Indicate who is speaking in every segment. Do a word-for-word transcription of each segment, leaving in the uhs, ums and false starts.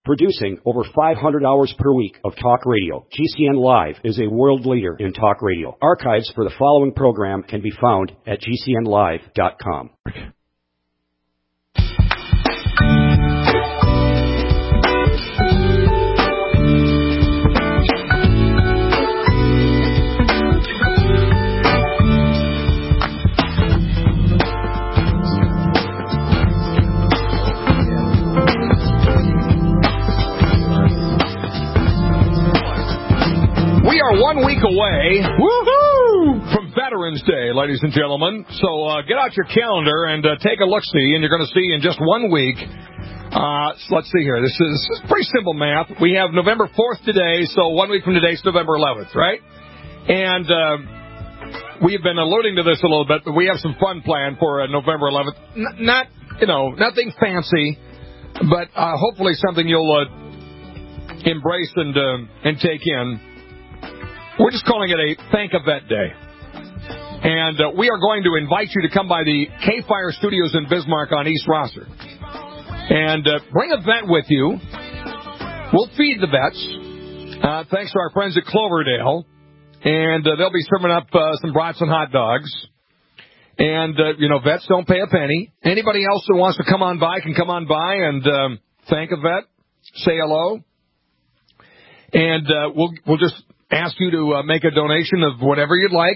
Speaker 1: Producing over five hundred hours per week of talk radio, G C N Live is a world leader in talk radio. Archives for the following program can be found at G C N live dot com.
Speaker 2: One week away, woohoo, from Veterans Day, ladies and gentlemen. So uh, get out your calendar and uh, take a look-see, and you're going to see in just one week. Uh, so let's see here. This is pretty simple math. We have November fourth today, so one week from today is November eleventh, right? And uh, we've been alluding to this a little bit, but we have some fun planned for uh, November eleventh. N- not, you know, nothing fancy, but uh, hopefully something you'll uh, embrace and uh, and take in. We're just calling it a Thank a Vet Day. And uh, we are going to invite you to come by the K-Fire Studios in Bismarck on East Rosser. And uh, bring a vet with you. We'll feed the vets, uh, thanks to our friends at Cloverdale. And uh, they'll be serving up uh, some brats and hot dogs. And, uh, you know, vets don't pay a penny. Anybody else who wants to come on by can come on by and um, thank a vet, say hello. And uh, we'll we'll just... ask you to uh, make a donation of whatever you'd like,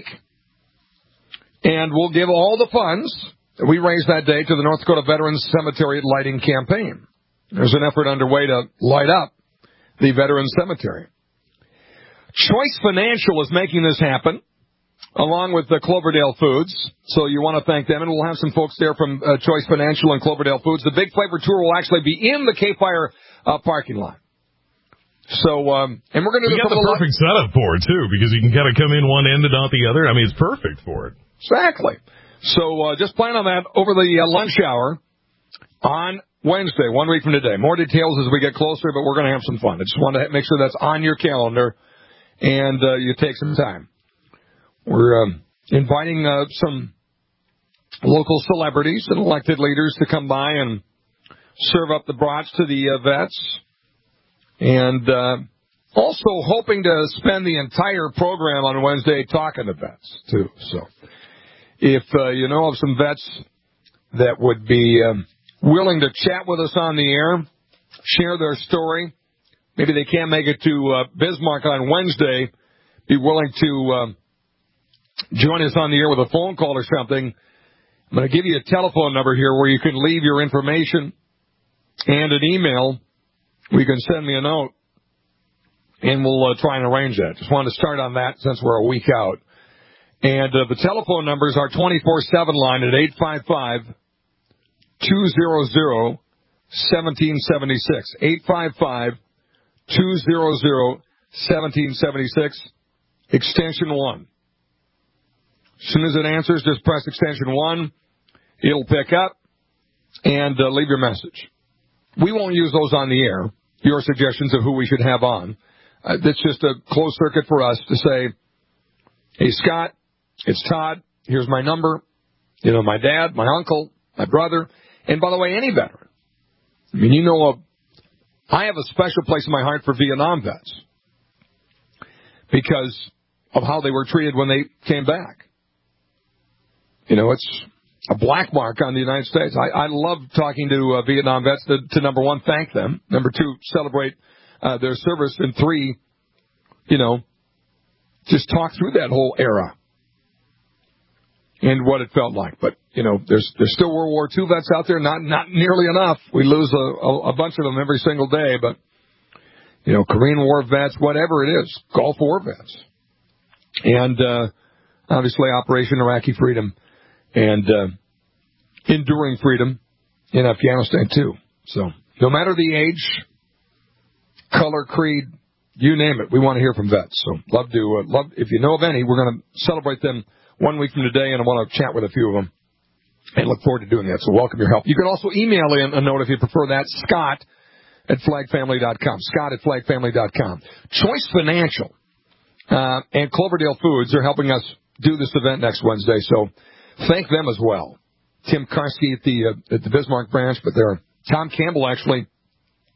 Speaker 2: and we'll give all the funds that we raise that day to the North Dakota Veterans Cemetery Lighting Campaign. There's an effort underway to light up the Veterans Cemetery. Choice Financial is making this happen, along with the Cloverdale Foods, so you want to thank them, and we'll have some folks there from uh, Choice Financial and Cloverdale Foods. The Big Flavor Tour will actually be in the K-Fire uh, parking lot. So, um, and we're going to do
Speaker 3: got the perfect lot. setup for it, too, because you can kind of come in one end and not the other. I mean, it's perfect for it.
Speaker 2: Exactly. So, uh, just plan on that over the uh, lunch hour on Wednesday, one week from today. More details as we get closer, but we're going to have some fun. I just want to make sure that's on your calendar and uh, you take some time. We're um, inviting uh, some local celebrities and elected leaders to come by and serve up the brats to the uh, vets. And uh, also hoping to spend the entire program on Wednesday talking to vets, too. So if uh, you know of some vets that would be um, willing to chat with us on the air, share their story, maybe they can't make it to uh, Bismarck on Wednesday, be willing to um, join us on the air with a phone call or something, I'm going to give you a telephone number here where you can leave your information and an email. You can send me a note, and we'll uh, try and arrange that. Just wanted to start on that since we're a week out. And uh, the telephone numbers are twenty-four seven line at eight five five, two hundred, seventeen seventy-six. eight five five, two hundred, seventeen seventy-six, extension one. As soon as it answers, just press extension one. It'll pick up and uh, leave your message. We won't use those on the air, your suggestions of who we should have on. Uh, it's just a closed circuit for us to say, hey, Scott, it's Todd. Here's my number. You know, my dad, my uncle, my brother. And by the way, any veteran. I mean, you know, uh, I have a special place in my heart for Vietnam vets because of how they were treated when they came back. You know, it's a black mark on the United States. I, I love talking to uh, Vietnam vets to, to, number one, thank them. Number two, celebrate uh, their service. And three, you know, just talk through that whole era and what it felt like. But, you know, there's there's still World War Two vets out there. Not not nearly enough. We lose a, a, a bunch of them every single day. But, you know, Korean War vets, whatever it is, Gulf War vets. And, uh, obviously, Operation Iraqi Freedom. And uh, enduring freedom in Afghanistan, too. So no matter the age, color, creed, you name it, we want to hear from vets. So love to, uh, love if you know of any, we're going to celebrate them one week from today, and I want to chat with a few of them and look forward to doing that. So welcome your help. You can also email in a note if you prefer that, Scott at flag family dot com. Scott at flag family dot com. Choice Financial uh, and Cloverdale Foods are helping us do this event next Wednesday, so thank them as well. Tim Karski at the uh, at the Bismarck branch, but there, Tom Campbell actually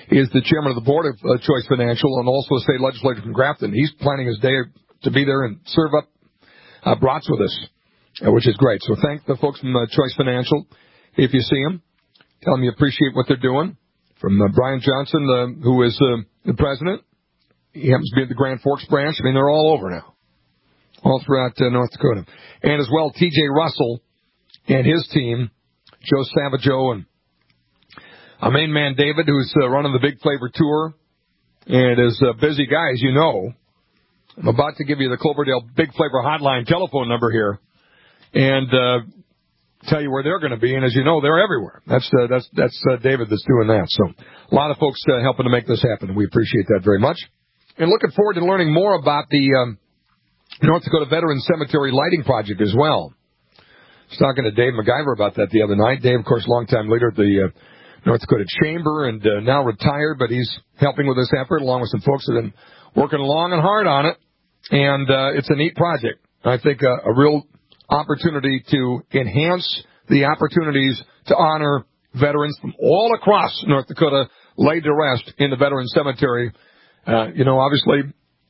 Speaker 2: is the chairman of the board of uh, Choice Financial and also a state legislator from Grafton. He's planning his day to be there and serve up uh, brats with us, uh, which is great. So thank the folks from uh, Choice Financial. If you see them, tell them you appreciate what they're doing. From uh, Brian Johnson, uh, who is uh, the president. He happens to be at the Grand Forks branch. I mean, they're all over now, all throughout uh, North Dakota. And as well, T J Russell and his team, Joe Savageau and our main man, David, who's uh, running the Big Flavor Tour and is a busy guy, as you know. I'm about to give you the Cloverdale Big Flavor Hotline telephone number here and uh, tell you where they're going to be. And as you know, they're everywhere. That's uh, that's that's uh, David that's doing that. So a lot of folks uh, helping to make this happen, and we appreciate that very much. And looking forward to learning more about the um, North Dakota Veterans Cemetery Lighting Project as well. I was talking to Dave MacGyver about that the other night. Dave, of course, longtime leader of the uh, North Dakota Chamber and uh, now retired, but he's helping with this effort along with some folks that have been working long and hard on it. And uh, it's a neat project. I think uh, a real opportunity to enhance the opportunities to honor veterans from all across North Dakota laid to rest in the Veterans Cemetery. Uh, you know, obviously,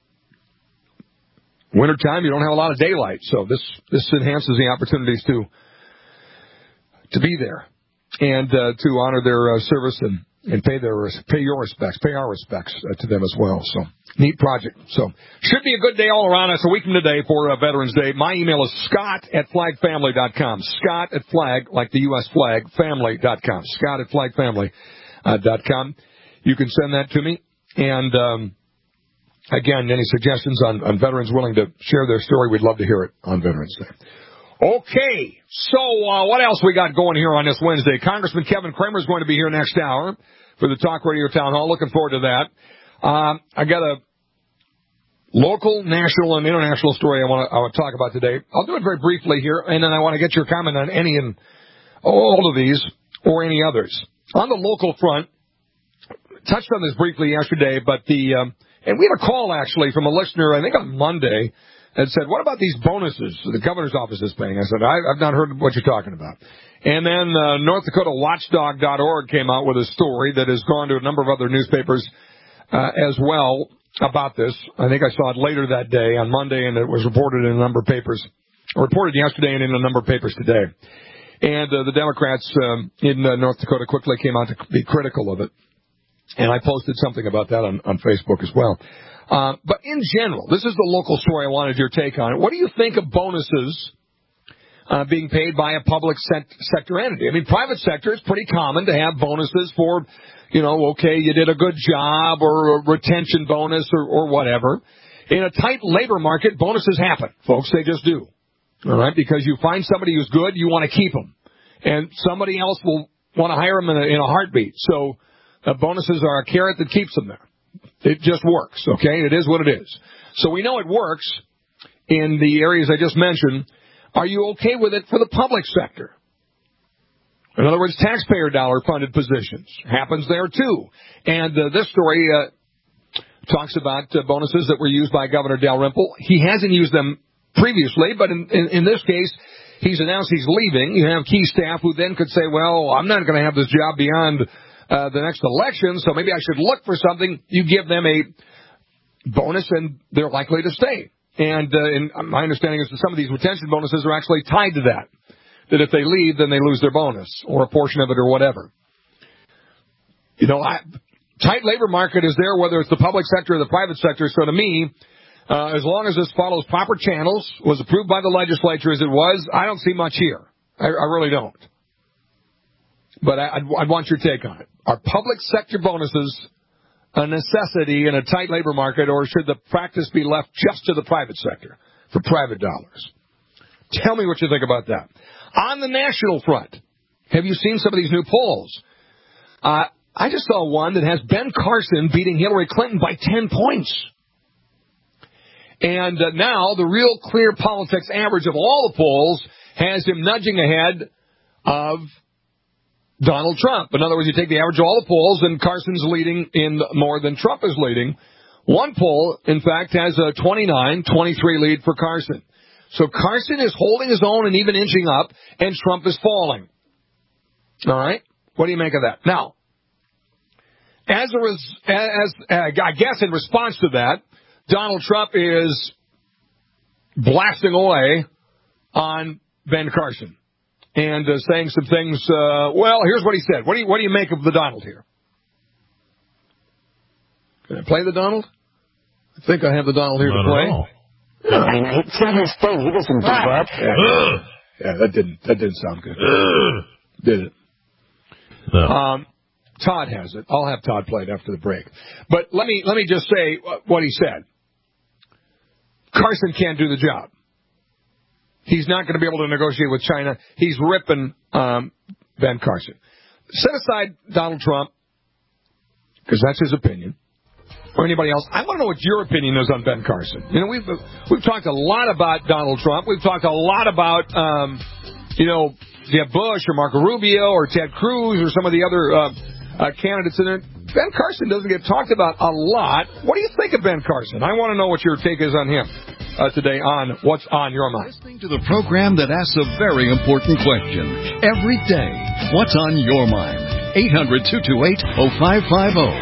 Speaker 2: wintertime, you don't have a lot of daylight, so this, this enhances the opportunities to to be there and uh, to honor their uh, service and, and pay their pay your respects, pay our respects uh, to them as well. So, neat project. So, should be a good day all around. It's a week from today for uh, Veterans Day. My email is scott at flag family dot com. Scott at flag, like the U S flag, family dot com. Scott at flag family dot com. You can send that to me. And, um, again, any suggestions on, on veterans willing to share their story, we'd love to hear it on Veterans Day. Okay, so uh, what else we got going here on this Wednesday? Congressman Kevin Cramer is going to be here next hour for the Talk Radio Town Hall. Looking forward to that. Um, I got a local, national, and international story I want to I want to talk about today. I'll do it very briefly here, and then I want to get your comment on any and all of these or any others. On the local front, touched on this briefly yesterday, but the um, and we had a call actually from a listener, I think on Monday, that said, "What about these bonuses the governor's office is paying?" I said, I, "I've not heard what you're talking about." And then uh, North Dakota Watchdog dot org came out with a story that has gone to a number of other newspapers uh, as well about this. I think I saw it later that day on Monday, and it was reported in a number of papers, or reported yesterday and in a number of papers today. And uh, the Democrats um, in uh, North Dakota quickly came out to be critical of it. And I posted something about that on, on Facebook as well. Uh, but in general, this is the local story I wanted your take on it. What do you think of bonuses uh, being paid by a public sector entity? I mean, private sector, it's pretty common to have bonuses for, you know, okay, you did a good job or a retention bonus or, or whatever. In a tight labor market, bonuses happen, folks. They just do. All right? Because you find somebody who's good, you want to keep them. And somebody else will want to hire them in a, in a heartbeat. So Uh, bonuses are a carrot that keeps them there. It just works, okay? It is what it is. So we know it works in the areas I just mentioned. Are you okay with it for the public sector? In other words, taxpayer dollar-funded positions. Happens there, too. And uh, this story uh, talks about uh, bonuses that were used by Governor Dalrymple. He hasn't used them previously, but in, in, in this case, he's announced he's leaving. You have key staff who then could say, well, I'm not going to have this job beyond Uh, the next election, so maybe I should look for something. You give them a bonus, and they're likely to stay. And, uh, and my understanding is that some of these retention bonuses are actually tied to that, that if they leave, then they lose their bonus or a portion of it or whatever. You know, I, tight labor market is there, whether it's the public sector or the private sector. So to me, uh, as long as this follows proper channels, was approved by the legislature as it was, I don't see much here. I, I really don't. But I, I'd, I'd want your take on it. Are public sector bonuses a necessity in a tight labor market, or should the practice be left just to the private sector for private dollars? Tell me what you think about that. On the national front, have you seen some of these new polls? Uh, I just saw one that has Ben Carson beating Hillary Clinton by ten points. And uh, now the Real Clear Politics average of all the polls has him nudging ahead of Donald Trump. In other words, you take the average of all the polls, and Carson's leading in more than Trump is leading. One poll, in fact, has a twenty-nine twenty-three lead for Carson. So Carson is holding his own and even inching up, and Trump is falling. All right? What do you make of that? Now, as a res- as uh, I guess in response to that, Donald Trump is blasting away on Ben Carson and uh, saying some things. Uh, well, here's what he said. What do you what do you make of the Donald here? Can I play the Donald? I think I have the Donald here
Speaker 3: Not
Speaker 2: to play.
Speaker 3: at all.
Speaker 4: I mean, it's not his thing. He doesn't do that.
Speaker 2: Yeah, yeah, that didn't that didn't sound good. Did it?
Speaker 3: No.
Speaker 2: Um, Todd has it. I'll have Todd play it after the break. But let me let me just say what he said. Carson can't do the job. He's not going to be able to negotiate with China. He's ripping um, Ben Carson. Set aside Donald Trump, because that's his opinion, or anybody else. I want to know what your opinion is on Ben Carson. You know, we've we've talked a lot about Donald Trump. We've talked a lot about, um, you know, Jeb Bush or Marco Rubio or Ted Cruz or some of the other uh, uh, candidates in there. Ben Carson doesn't get talked about a lot. What do you think of Ben Carson? I want to know what your take is on him uh, today on What's on Your Mind.
Speaker 5: Listening to the program that asks a very important question every day. What's on your mind? eight hundred, two two eight, oh five five oh.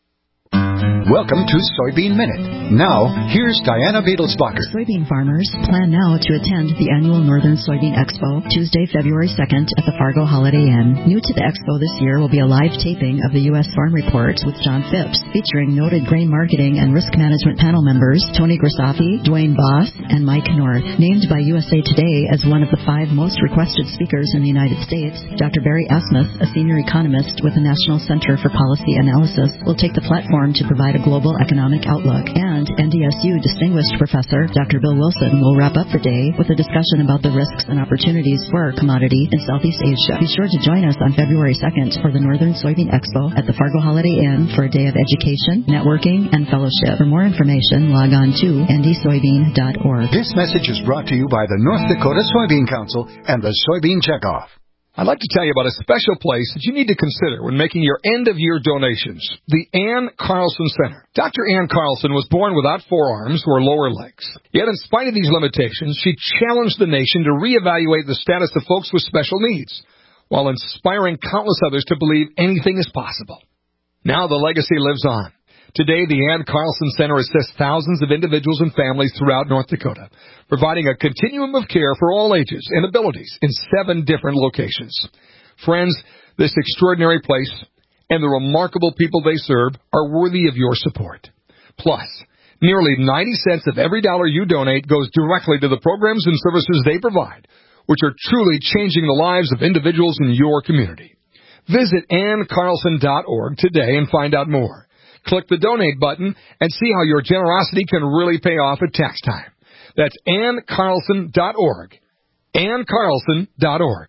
Speaker 6: Welcome to Soybean Minute. Now, here's Diana Beadlesbacher.
Speaker 7: Soybean farmers plan now to attend the annual Northern Soybean Expo Tuesday, February second at the Fargo Holiday Inn. New to the expo this year will be a live taping of the U S Farm Report with John Phipps, featuring noted grain marketing and risk management panel members Tony Grisafi, Dwayne Boss, and Mike North. Named by U S A Today as one of the five most requested speakers in the United States, Doctor Barry Asmuth, a senior economist with the National Center for Policy Analysis, will take the platform to provide a global economic outlook. And N D S U Distinguished Professor Doctor Bill Wilson will wrap up the day with a discussion about the risks and opportunities for our commodity in Southeast Asia. Be sure to join us on February second for the Northern Soybean Expo at the Fargo Holiday Inn for a day of education, networking, and fellowship. For more information, log on to n d soybean dot org.
Speaker 6: This message is brought to you by the North Dakota Soybean Council and the Soybean Checkoff.
Speaker 2: I'd like to tell you about a special place that you need to consider when making your end-of-year donations, the Ann Carlson Center. Doctor Ann Carlson was born without forearms or lower legs. Yet in spite of these limitations, she challenged the nation to reevaluate the status of folks with special needs, while inspiring countless others to believe anything is possible. Now the legacy lives on. Today, the Ann Carlson Center assists thousands of individuals and families throughout North Dakota, providing a continuum of care for all ages and abilities in seven different locations. Friends, this extraordinary place and the remarkable people they serve are worthy of your support. Plus, nearly ninety cents of every dollar you donate goes directly to the programs and services they provide, which are truly changing the lives of individuals in your community. Visit ann carlson dot org today and find out more. Click the donate button and see how your generosity can really pay off at tax time. That's ann carlson dot org. ann carlson dot org.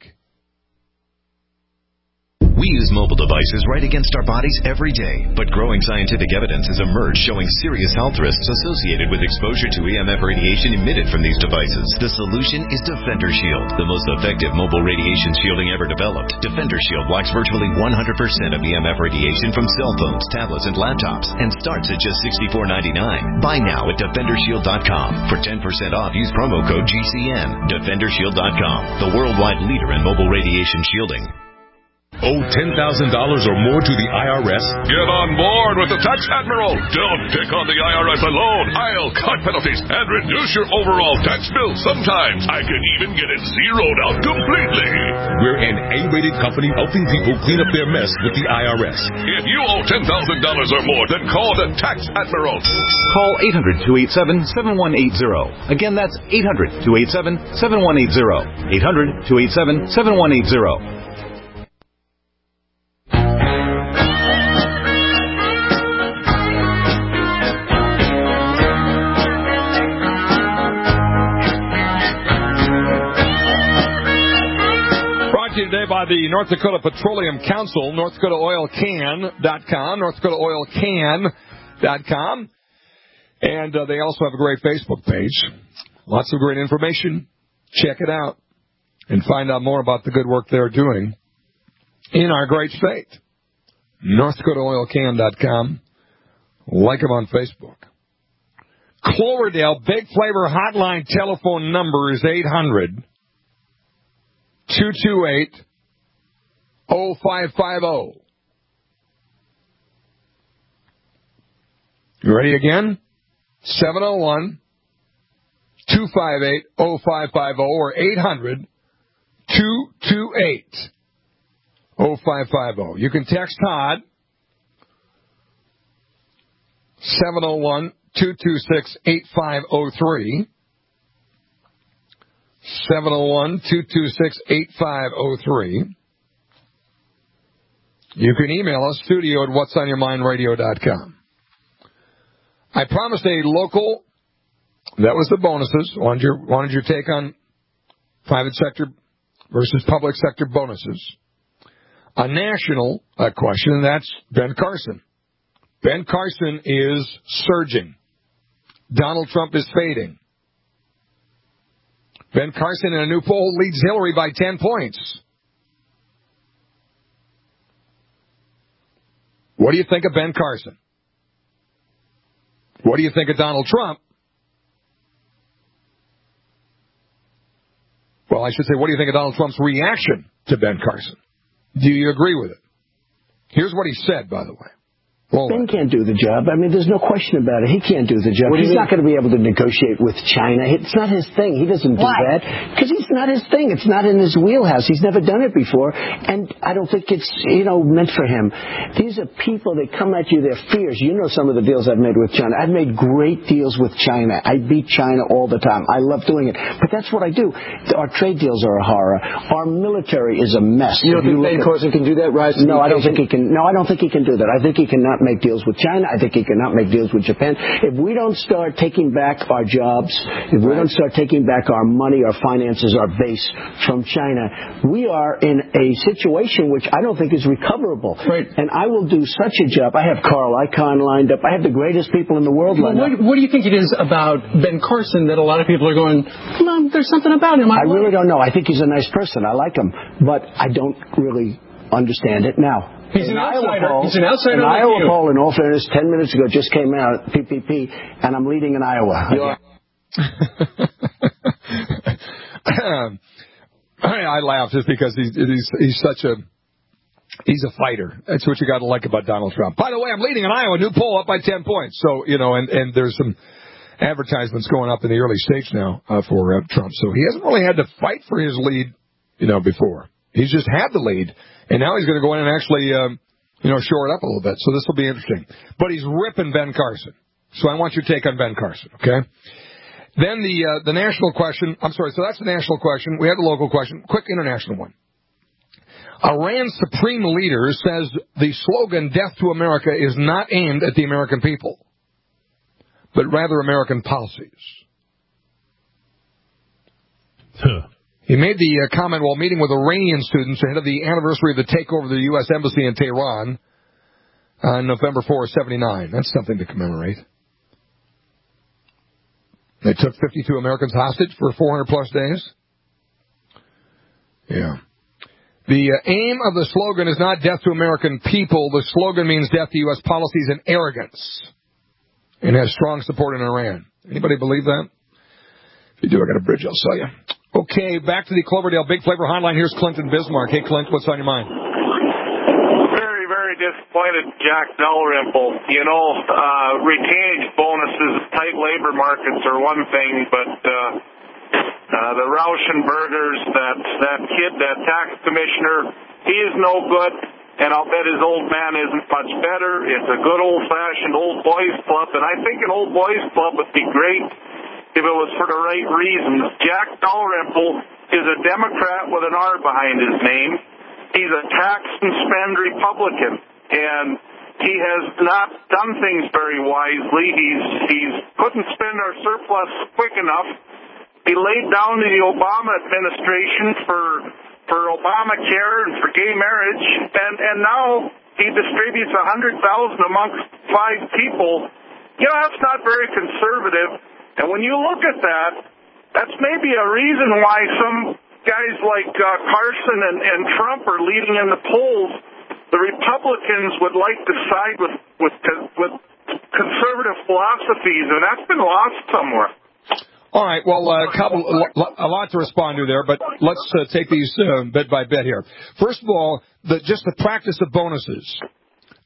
Speaker 8: We use mobile devices right against our bodies every day, but growing scientific evidence has emerged showing serious health risks associated with exposure to E M F radiation emitted from these devices. The solution is Defender Shield, the most effective mobile radiation shielding ever developed. Defender Shield blocks virtually one hundred percent of E M F radiation from cell phones, tablets, and laptops, and starts at just sixty-four ninety-nine. Buy now at defender shield dot com. For ten percent off, use promo code G C N. defender shield dot com, the worldwide leader in mobile radiation shielding.
Speaker 9: Owe ten thousand dollars or more to the I R S?
Speaker 10: Get on board with the Tax Admiral. Don't pick on the I R S alone. I'll cut penalties and reduce your overall tax bill. Sometimes I can even get it zeroed out completely.
Speaker 9: We're an A-rated company helping people clean up their mess with the I R S.
Speaker 10: If you owe ten thousand dollars or more, then call the Tax Admiral.
Speaker 11: Call eight hundred, two eight seven, seven one eight zero. Again, that's eight hundred, two eight seven, seven one eight zero. eight hundred, two eight seven, seven one eight zero.
Speaker 2: Today by the North Dakota Petroleum Council, north dakota oil can dot com, north dakota oil can dot com. And uh, they also have a great Facebook page. Lots of great information. Check it out and find out more about the good work they're doing in our great state. north dakota oil can dot com. Like them on Facebook. Cloverdale Big Flavor Hotline telephone number is eight hundred, two two eight, oh five five oh. You ready again? seven oh one, two five eight, oh five five oh or eight hundred, two two eight, oh five five oh. You can text Todd, seven oh one, two two six, eight five oh three. seven oh one, two two six, eight five oh three. You can email us, studio at what's on your mind radio dot com. I promised a local, that was the bonuses, wanted your, wanted your take on private sector versus public sector bonuses. A national uh, question, and that's Ben Carson. Ben Carson is surging. Donald Trump is fading. Ben Carson in a new poll leads Hillary by ten points. What do you think of Ben Carson? What do you think of Donald Trump? Well, I should say, what do you think of Donald Trump's reaction to Ben Carson? Do you agree with it? Here's what he said, by the way. Well,
Speaker 12: Ben can't do the job. I mean, there's no question about it. He can't do the job. He's not going to be able to negotiate with China. It's not his thing. He doesn't do
Speaker 13: Why?
Speaker 12: that because it's not his thing. It's not in his wheelhouse. He's never done it before, and I don't think it's, you know, meant for him. These are people that come at you. They're fears. You know some of the deals I've made with China. I've made great deals with China. I beat China all the time. I love doing it, but that's what I do. Our trade deals are a horror. Our military is a mess.
Speaker 13: You don't think Ben Carson can do that? Rise to
Speaker 12: No, I don't think he can. No, I don't think he can do that. I think he cannot make deals with China. I think he cannot make deals with Japan. If we don't start taking back our jobs, if we don't start taking back our money, our finances, our base from China, we are in a situation which I don't think is recoverable.
Speaker 13: Right.
Speaker 12: And I will do such a job. I have Carl Icahn lined up. I have the greatest people in the world lined
Speaker 13: what,
Speaker 12: up.
Speaker 13: What do you think it is about Ben Carson that a lot of people are going, well, there's something about him? I,
Speaker 12: I really don't know. I think he's a nice person. I like him. But I don't really understand it now.
Speaker 13: He's an,
Speaker 12: an
Speaker 13: outsider.
Speaker 12: Poll,
Speaker 13: He's an outsider.
Speaker 12: An
Speaker 13: like
Speaker 12: Iowa
Speaker 13: you.
Speaker 12: poll, in all fairness, ten minutes ago just came out, P P P, and I'm leading in Iowa.
Speaker 2: um, I laugh just because he's, he's he's such a he's a fighter. That's what you got to like about Donald Trump. By the way, I'm leading in Iowa, new poll up by ten points. So you know, and and there's some advertisements going up in the early stage now uh, for uh, Trump. So he hasn't really had to fight for his lead, you know, before. He's just had the lead, and now he's going to go in and actually, um, you know, shore it up a little bit. So this will be interesting. But he's ripping Ben Carson. So I want your take on Ben Carson, okay? Then the uh, the national question. I'm sorry, so that's the national question. We have the local question. Quick international one. Iran's supreme leader says the slogan, Death to America, is not aimed at the American people, but rather American policies.
Speaker 3: Huh.
Speaker 2: He made the uh, comment while meeting with Iranian students ahead of the anniversary of the takeover of the U S Embassy in Tehran on November fourth, seventy-nine. That's something to commemorate. They took fifty-two Americans hostage for four hundred plus days. Yeah. The uh, aim of the slogan is not death to American people. The slogan means death to U S policies and arrogance, and has strong support in Iran. Anybody believe that? If you do, I got a bridge I'll sell you. Okay, back to the Cloverdale Big Flavor Hotline. Here's Clint in Bismarck. Hey, Clint, what's on your mind?
Speaker 14: Very, very disappointed, Jack Dalrymple. You know, uh, retainage bonuses, tight labor markets are one thing, but uh, uh, the Rauschenbergers, that, that kid, that tax commissioner, he is no good, and I'll bet his old man isn't much better. It's a good old-fashioned old boys club, and I think an old boys club would be great if it was for the right reasons. Jack Dalrymple is a Democrat with an R behind his name. He's a tax and spend Republican, and he has not done things very wisely. He's he's couldn't spend our surplus quick enough. He laid down to the Obama administration for for Obamacare and for gay marriage, and and now he distributes a hundred thousand amongst five people. You know, that's not very conservative. And when you look at that, that's maybe a reason why some guys like uh, Carson and, and Trump are leading in the polls. The Republicans would like to side with, with, with conservative philosophies, and that's been lost somewhere.
Speaker 2: All right, well, a uh, couple, a lot to respond to there, but let's uh, take these uh, bit by bit here. First of all, the, just the practice of bonuses.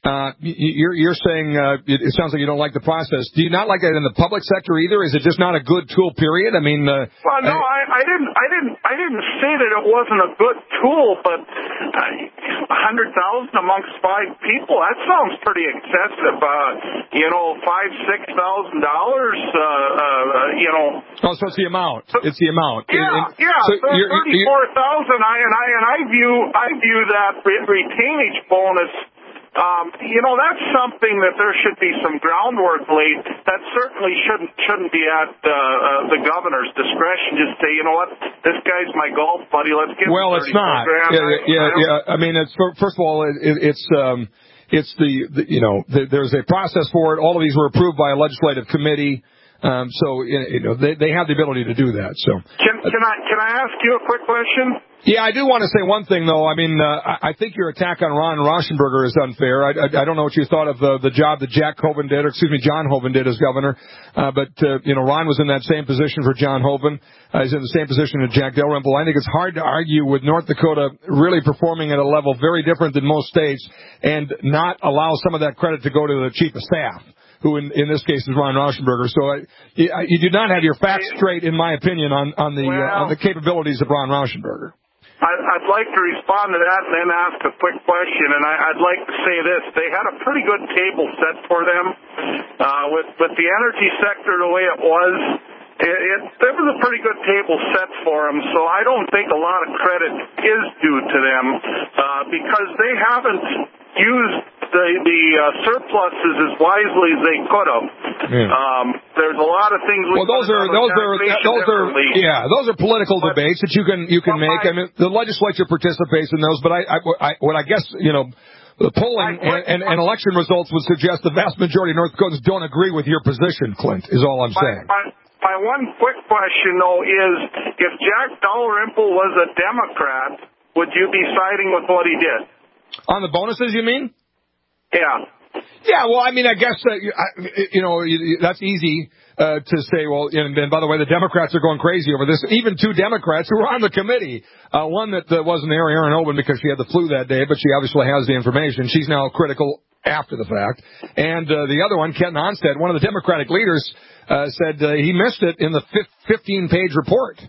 Speaker 2: Uh, you're, you're saying uh, it, it sounds like you don't like the process. Do you not like it in the public sector either? Is it just not a good tool? Period. I mean, uh,
Speaker 14: well, no, I, I didn't, I didn't, I didn't say that it wasn't a good tool, but a uh, hundred thousand amongst five people—that sounds pretty excessive. Uh, you know, five, six thousand dollars. Uh, uh, you know.
Speaker 2: Oh, so it's the amount. It's the amount.
Speaker 14: Yeah,
Speaker 2: and, and,
Speaker 14: yeah.
Speaker 2: So,
Speaker 14: so thirty-four thousand. I and I and I view, I view that retainage bonus. Um, you know, that's something that there should be some groundwork laid. That certainly shouldn't shouldn't be at uh, uh, the governor's discretion. Just say, you know what, this guy's my golf buddy. Let's give
Speaker 2: well,
Speaker 14: him
Speaker 2: it's not.
Speaker 14: grand.
Speaker 2: Yeah, yeah, yeah, yeah. I mean, it's first of all, it, it's um, it's the, the you know, the, there's a process for it. All of these were approved by a legislative committee. Um, so you know, they they have the ability to do that. So
Speaker 14: can can I can I ask you a quick question?
Speaker 2: Yeah, I do want to say one thing, though. I mean, uh, I think your attack on Ron Rauschenberger is unfair. I, I, I don't know what you thought of the, the job that Jack Hoven did, or excuse me, John Hoven did as governor. Uh, but, uh, you know, Ron was in that same position for John Hoven. Uh, he's in the same position as Jack Dalrymple. I think it's hard to argue with North Dakota really performing at a level very different than most states and not allow some of that credit to go to the chief of staff, who in, in this case is Ron Rauschenberger. So I, you, you do not have your facts straight, in my opinion, on, on the
Speaker 14: well,
Speaker 2: uh, on the capabilities of Ron Rauschenberger.
Speaker 14: I'd like to respond to that and then ask a quick question, and I'd like to say this. They had a pretty good table set for them. Uh, with, with the energy sector the way it was, it, it, there was a pretty good table set for them, so I don't think a lot of credit is due to them uh, because they haven't used the, the uh, surpluses as wisely as they could have. Yeah. Um, there's a lot of things. We
Speaker 2: well, those are those are those are yeah, those are political but, debates that you can you can make. I mean, the legislature participates in those, but I, I, I what I guess you know. The polling and, and, and election results would suggest the vast majority of North Dakotans don't agree with your position, Clint, is all I'm saying.
Speaker 14: My, my, my one quick question, though, is if Jack Dalrymple was a Democrat, would you be siding with what he did?
Speaker 2: On the bonuses, you mean?
Speaker 14: Yeah.
Speaker 2: Yeah, well, I mean, I guess, uh, you know, that's easy uh, to say, well, and, and by the way, the Democrats are going crazy over this. Even two Democrats who were on the committee, uh, one that uh, wasn't there, Erin Oben, because she had the flu that day, but she obviously has the information. She's now critical after the fact. And uh, the other one, Ken Onstead, one of the Democratic leaders, uh, said uh, he missed it in the fifteen-page report.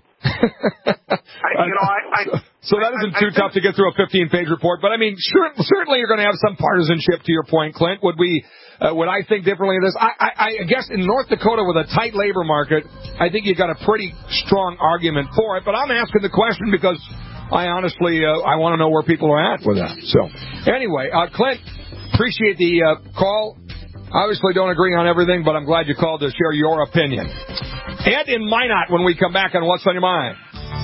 Speaker 14: I, you know, I, I,
Speaker 2: so, so that isn't too I, I tough to get through a fifteen-page report. But I mean, sure, certainly you're going to have some partisanship. To your point, Clint, would we? Uh, would I think differently of this? I, I, I guess in North Dakota with a tight labor market, I think you got a pretty strong argument for it. But I'm asking the question because I honestly uh, I want to know where people are at with that. So anyway, uh, Clint, appreciate the uh, call. Obviously don't agree on everything, but I'm glad you called to share your opinion. And in Minot when we come back on What's on Your Mind.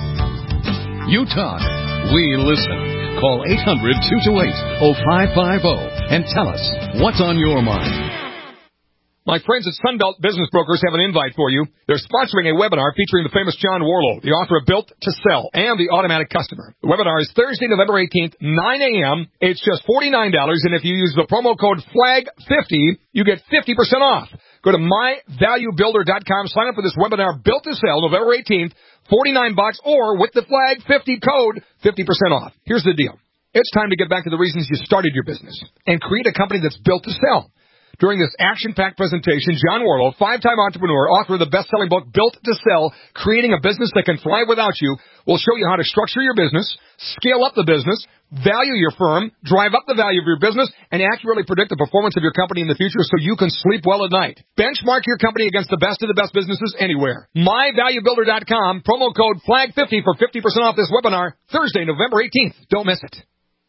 Speaker 5: You talk, we listen. Call eight hundred, two two eight, oh five five oh and tell us what's on your mind.
Speaker 2: My friends at Sunbelt Business Brokers have an invite for you. They're sponsoring a webinar featuring the famous John Warlow, the author of Built to Sell and the Automatic Customer. The webinar is Thursday, November eighteenth, nine a.m. It's just forty-nine dollars, and if you use the promo code flag fifty, you get fifty percent off. Go to my value builder dot com, sign up for this webinar, Built to Sell, November eighteenth, forty-nine bucks, or with the flag fifty code, fifty percent off. Here's the deal. It's time to get back to the reasons you started your business and create a company that's built to sell. During this action-packed presentation, John Warlow, five-time entrepreneur, author of the best-selling book, Built to Sell, Creating a Business That Can Thrive Without You, will show you how to structure your business, scale up the business, value your firm, drive up the value of your business, and accurately predict the performance of your company in the future so you can sleep well at night. Benchmark your company against the best of the best businesses anywhere. my value builder dot com, promo code flag fifty for fifty percent off this webinar, Thursday, November eighteenth. Don't miss it.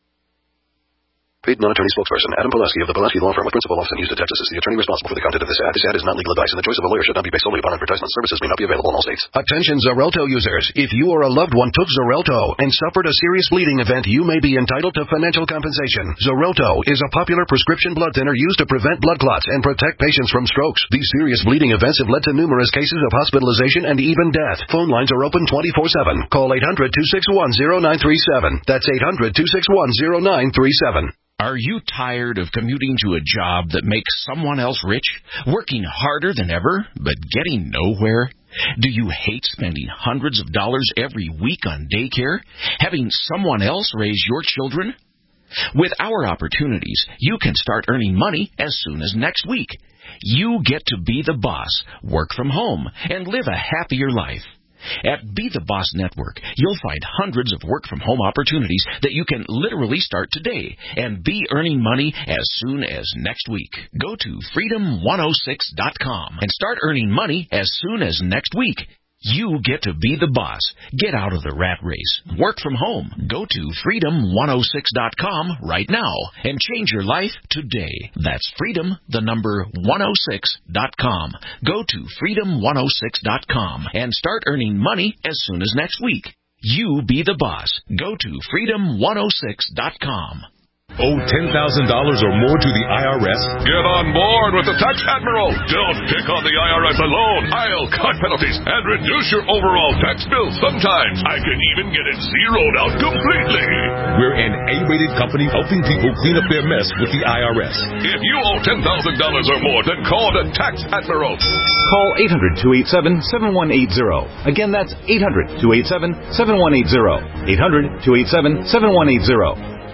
Speaker 15: Paid non-attorney spokesperson Adam Pulaski of the Pulaski Law Firm with principal office in Houston, Texas is the attorney responsible for the content of this ad. This ad is not legal advice, and the choice of a lawyer should not be based solely upon advertisement. Services may not be available in all states.
Speaker 16: Attention Xarelto users. If you or a loved one took Xarelto and suffered a serious bleeding event, you may be entitled to financial compensation. Xarelto is a popular prescription blood thinner used to prevent blood clots and protect patients from strokes. These serious bleeding events have led to numerous cases of hospitalization and even death. Phone lines are open twenty-four seven. Call eight hundred, two six one, oh nine three seven. That's eight hundred, two six one, oh nine three seven.
Speaker 17: Are you tired of commuting to a job that makes someone else rich, working harder than ever, but getting nowhere? Do you hate spending hundreds of dollars every week on daycare, having someone else raise your children? With our opportunities, you can start earning money as soon as next week. You get to be the boss, work from home, and live a happier life. At Be the Boss Network, you'll find hundreds of work-from-home opportunities that you can literally start today and be earning money as soon as next week. Go to freedom one oh six dot com and start earning money as soon as next week. You get to be the boss. Get out of the rat race. Work from home. Go to freedom one oh six dot com right now and change your life today. That's freedom, the number one oh six dot com. Go to freedom one oh six dot com and start earning money as soon as next week. You be the boss. Go to freedom one oh six dot com.
Speaker 9: Owe ten thousand dollars or more to the I R S?
Speaker 10: Get on board with the Tax Admiral. Don't pick on the I R S alone. I'll cut penalties and reduce your overall tax bill. Sometimes I can even get it zeroed out completely.
Speaker 9: We're an A-rated company helping people clean up their mess with the I R S.
Speaker 10: If you owe ten thousand dollars or more, then call the Tax Admiral.
Speaker 11: Call eight hundred, two eight seven, seven one eight zero. Again, that's eight hundred, two eight seven, seven one eight zero. eight hundred, two eight seven, seven one eight zero.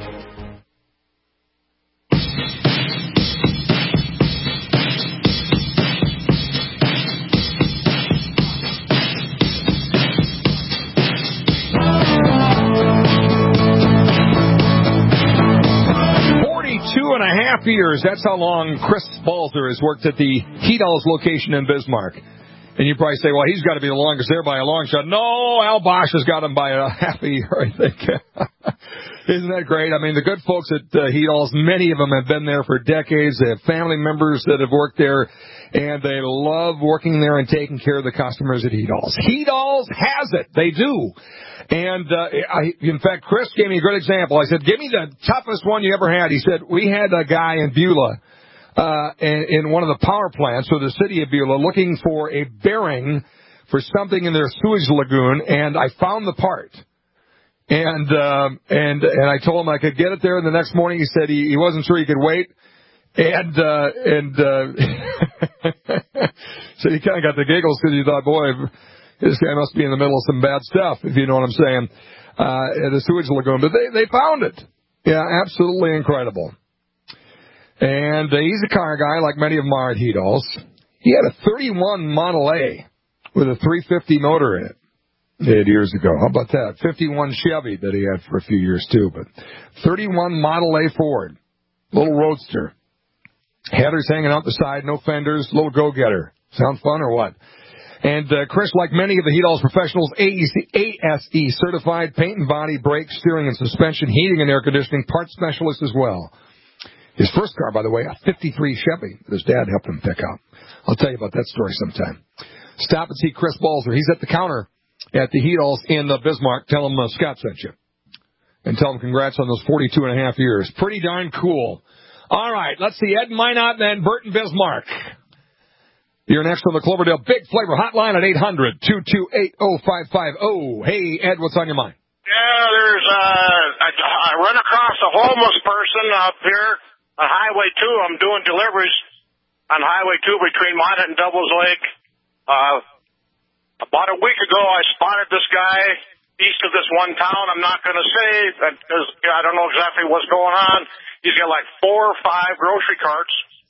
Speaker 2: Two and a half years. That's how long Chris Balzer has worked at the Heedall's location in Bismarck. And you probably say, well, he's got to be the longest there by a long shot. No, Al Bosch has got him by a half a year, I think. Isn't that great? I mean, the good folks at uh, Heedall's, many of them have been there for decades. They have family members that have worked there, and they love working there and taking care of the customers at Heedall's. Heedall's has it. They do. And, uh, I, in fact, Chris gave me a good example. I said, give me the toughest one you ever had. He said, we had a guy in Beulah, uh, in, in one of the power plants for the city of Beulah looking for a bearing for something in their sewage lagoon, and I found the part. And, um, and, and I told him I could get it there. And the next morning he said he, he wasn't sure he could wait. And, uh, and, uh, so he kind of got the giggles because he thought, boy, this guy must be in the middle of some bad stuff, if you know what I'm saying, uh, at the sewage lagoon. But they, they found it. Yeah, absolutely incredible. And uh, he's a car guy, like many of them are at Heedall's. He had a thirty-one Model A with a three fifty motor in it. Eight years ago. How about that? fifty-one Chevy that he had for a few years, too. But thirty-one Model A Ford. Little roadster. Headers hanging out the side, no fenders, little go-getter. Sound fun or what? And uh, Chris, like many of the Heedall's professionals, A S E certified paint and body, brake, steering and suspension, heating and air conditioning, parts specialist as well. His first car, by the way, a fifty-three Chevy that his dad helped him pick out. I'll tell you about that story sometime. Stop and see Chris Balzer. He's at the counter at the Heedall's in uh, Bismarck. Tell him uh, Scott sent you. And tell him congrats on those forty-two and a half years. Pretty darn cool. All right, let's see. Ed Minot and then Burton Bismarck. You're next on the Cloverdale Big Flavor Hotline at eight hundred, two two eight, oh five five oh. Hey, Ed, what's on your mind?
Speaker 18: Yeah, there's, uh, I, I run across a homeless person up here on Highway two. I'm doing deliveries on Highway two between Minot and Devil's Lake. Uh, about a week ago, I spotted this guy east of this one town. I'm not going to say because I don't know exactly what's going on. He's got like four or five grocery carts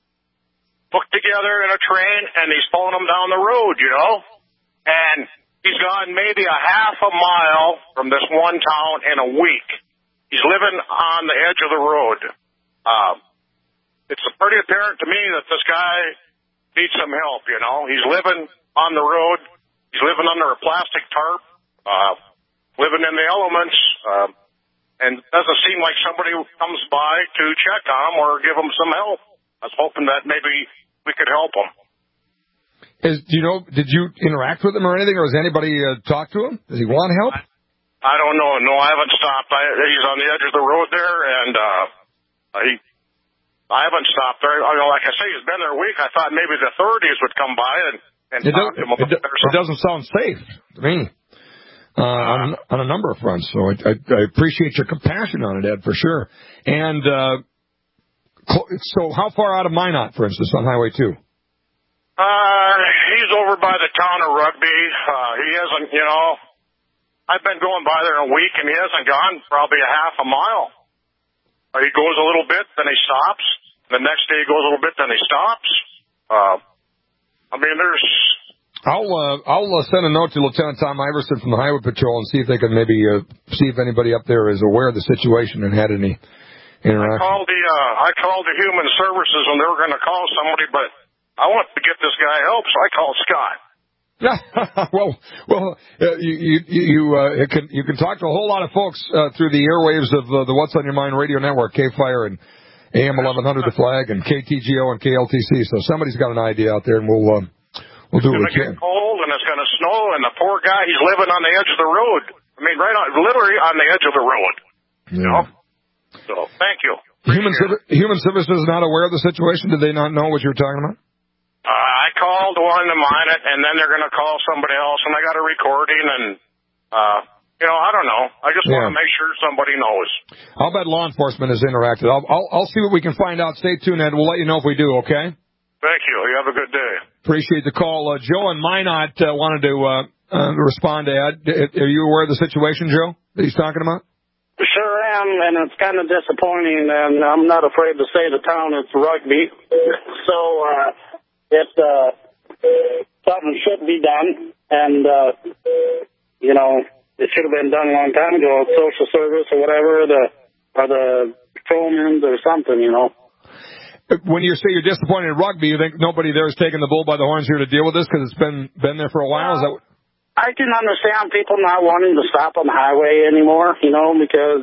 Speaker 18: hooked together in a train, and he's pulling them down the road, you know. And he's gone maybe a half a mile from this one town in a week. He's living on the edge of the road. Um, it's pretty apparent to me that this guy needs some help, you know. He's living on the road. He's living under a plastic tarp, uh, living in the elements, uh, and doesn't seem like somebody comes by to check on him or give him some help. I was hoping that maybe we could help him.
Speaker 2: Is, do you know, did you interact with him or anything, or has anybody uh, talked to him? Does he want help?
Speaker 18: I, I don't know. No, I haven't stopped. I, he's on the edge of the road there, and uh, he, I haven't stopped there. I know, like I say, he's been there a week. I thought maybe the authorities would come by and, and
Speaker 2: it
Speaker 18: talk to him about
Speaker 2: it, it doesn't sound safe to me uh, on, on a number of fronts. So I, I, I appreciate your compassion on it, Ed, for sure. And uh, so how far out of Minot, for instance, on Highway two?
Speaker 18: Uh, he's over by the town of Rugby. Uh, he hasn't, you know, I've been going by there a week, and he hasn't gone probably a half a mile. Or he goes a little bit, then he stops. The next day he goes a little bit, then he stops. Uh, I mean, there's...
Speaker 2: I'll uh, I'll uh, send a note to Lieutenant Tom Iverson from the Highway Patrol and see if they can maybe uh, see if anybody up there is aware of the situation and had any interaction.
Speaker 18: I called the uh, I called the Human Services and they were going to call somebody, but I want to get this guy help, so I called Scott.
Speaker 2: well, well, uh, you you you, uh, can you can talk to a whole lot of folks uh, through the airwaves of uh, the What's on Your Mind radio network, K-Fire and A M eleven hundred The Flag and K T G O and K L T C. So somebody's got an idea out there, and we'll. Uh, We'll do
Speaker 18: it's going to get cold, and it's going to snow, and the poor guy, he's living on the edge of the road. I mean, right on, literally on the edge of the road.
Speaker 2: Yeah.
Speaker 18: You know? So, thank you.
Speaker 2: Human, Civ- Human Services is not aware of the situation? Did they not know what you were talking about?
Speaker 18: Uh, I called one to mine it, and then they're going to call somebody else, and I got a recording, and, uh, you know, I don't know. I just
Speaker 2: Yeah.
Speaker 18: want to make sure somebody knows.
Speaker 2: I'll bet law enforcement has interacted. I'll, I'll, I'll see what we can find out. Stay tuned, Ed. We'll let you know if we do, okay?
Speaker 18: Thank you. You have a good day.
Speaker 2: Appreciate the call. Uh, Joe and Minot uh, wanted to uh, uh, respond to Ed. Are you aware of the situation, Joe, that he's talking about?
Speaker 19: Sure am, and it's kind of disappointing, and I'm not afraid to say the town it's rugby. So uh, if uh, something should be done, and, uh, you know, it should have been done a long time ago, social service or whatever, the, or the patrolmen or something, you know.
Speaker 2: When you say you're disappointed in rugby, you think nobody there is taking the bull by the horns here to deal with this because it's been been there for a while? Is that what...
Speaker 19: I can understand people not wanting to stop on the highway anymore, you know, because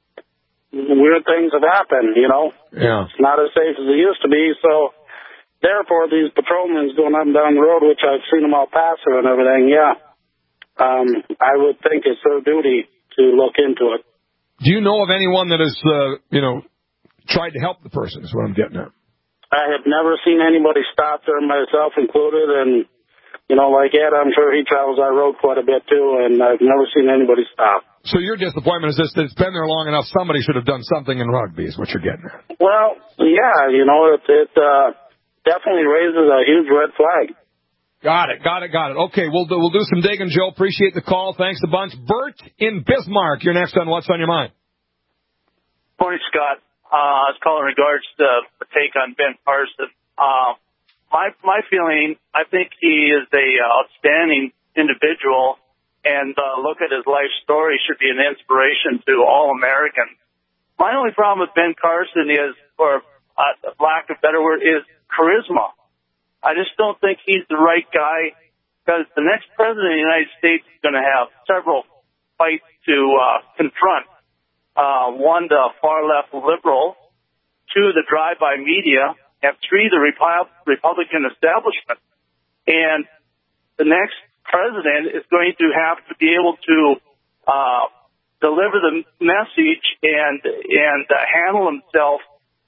Speaker 19: weird things have happened, you know.
Speaker 2: Yeah.
Speaker 19: It's not as safe as it used to be, so therefore these patrolmen going up and down the road, which I've seen them all pass through and everything, yeah. Um, I would think it's their duty to look into it.
Speaker 2: Do you know of anyone that has, uh, you know, tried to help the person is what I'm getting at?
Speaker 19: I have never seen anybody stop there, myself included, and, you know, like Ed, I'm sure he travels that road quite a bit too, and I've never seen anybody stop.
Speaker 2: So your disappointment is just that it's been there long enough, somebody should have done something in rugby is what you're getting at.
Speaker 19: Well, yeah, you know, it, it uh, definitely raises a huge red flag.
Speaker 2: Got it, got it, got it. Okay, we'll do, we'll do some digging, Joe. Appreciate the call. Thanks a bunch. Bert in Bismarck, you're next on What's on Your Mind.
Speaker 20: Morning, Scott. Uh, I was calling in regards to the take on Ben Carson. Uh, my my feeling, I think he is a uh, outstanding individual, and uh, look at his life story should be an inspiration to all Americans. My only problem with Ben Carson is, for uh, lack of a better word, is charisma. I just don't think he's the right guy, because the next president of the United States is going to have several fights to uh, confront. Uh, one, the far-left liberal, two, the drive-by media, and three, the Repu- Republican establishment. And the next president is going to have to be able to uh, deliver the message and and uh, handle himself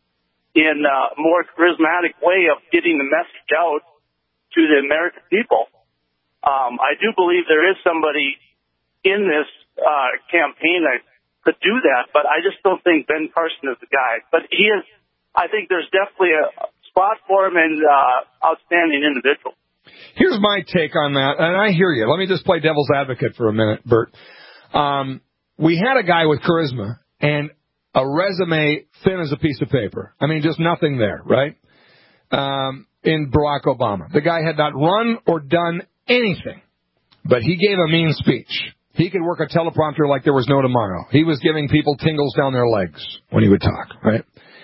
Speaker 20: in a more charismatic way of getting the message out to the American people. Um, I do believe there is somebody in this uh, campaign that to do that, but I just don't think Ben Carson is the guy. But he is, I think there's definitely a spot for him and uh, outstanding individual.
Speaker 2: Here's my take on that, and I hear you. Let me just play devil's advocate for a minute, Bert. Um, we had a guy with charisma and a resume thin as a piece of paper. I mean, just nothing there, right? Um, in Barack Obama. The guy had not run or done anything, but he gave a mean speech. He could work a teleprompter like there was no tomorrow. He was giving people tingles down their legs when he would talk, right?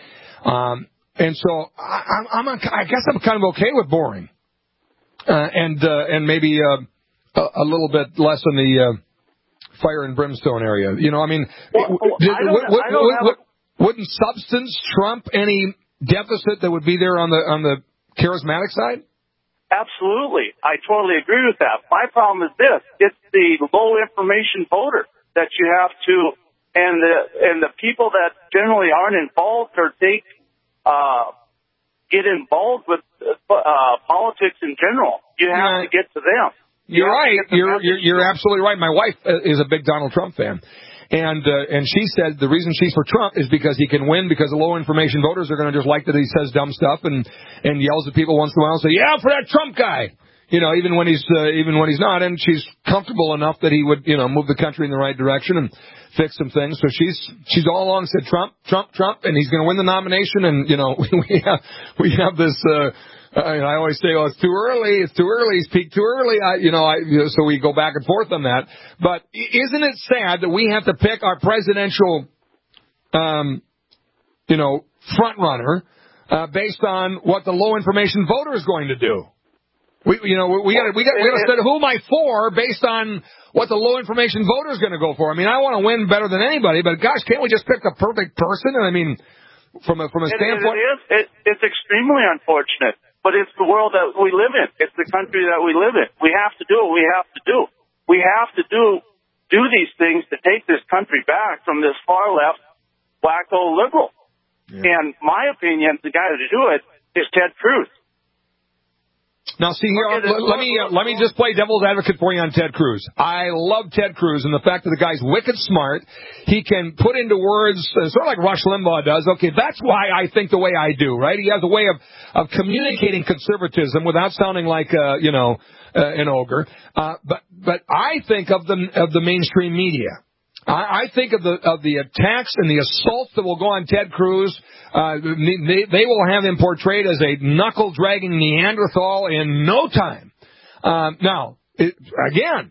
Speaker 2: Um, and so I, I'm, I'm, I guess I'm kind of okay with boring, uh, and uh, and maybe uh, a, a little bit less in the uh, fire and brimstone area. You know, I mean,
Speaker 20: well, well,
Speaker 2: did,
Speaker 20: I don't,
Speaker 2: would,
Speaker 20: I don't
Speaker 2: would,
Speaker 20: have
Speaker 2: would, wouldn't substance trump any deficit that would be there on the on the charismatic side?
Speaker 20: Absolutely. I totally agree with that. My problem is this. It's the low information voter that you have to, and the, and the people that generally aren't involved or take, uh, get involved with, uh, politics in general. You have yeah. to get to them.
Speaker 2: You're right. You're, you're, you're absolutely right. My wife is a big Donald Trump fan. And uh, and she said the reason she's for Trump is because he can win, because the low information voters are going to just like that he says dumb stuff and, and yells at people once in a while and say, yeah, for that Trump guy. you know, even when he's uh, even when he's not, and she's comfortable enough that he would, you know, move the country in the right direction and fix some things. So she's she's all along said Trump, Trump, Trump, and he's going to win the nomination. And you know, we have we have this. Uh, I always say, "Oh, it's too early. It's too early. It's peaked too early." I, you know, I, you know, so we go back and forth on that. But isn't it sad that we have to pick our presidential, um, you know, front runner uh, based on what the low information voter is going to do? We, you know, we got we got we got to say who am I for based on what the low information voter is going to go for. I mean, I want to win better than anybody, but gosh, can't we just pick the perfect person? And I mean, from a from a standpoint,
Speaker 20: it is. It, it's extremely unfortunate. But it's the world that we live in. It's the country that we live in. We have to do what we have to do. We have to do do these things to take this country back from this far left wacko liberal. Yeah. And my opinion, the guy to do it is Ted Cruz.
Speaker 2: Now, see here, let, let me uh, let me just play devil's advocate for you on Ted Cruz. I love Ted Cruz and the fact that the guy's wicked smart. He can put into words, uh, sort of like Rush Limbaugh does. Okay, that's why I think the way I do, right? He has a way of, of communicating conservatism without sounding like, uh, you know, uh, an ogre. Uh, but but I think of the of the mainstream media. I, I think of the of the attacks and the assaults that will go on Ted Cruz. Uh, they, they will have him portrayed as a knuckle-dragging Neanderthal in no time. Um, now, it, again,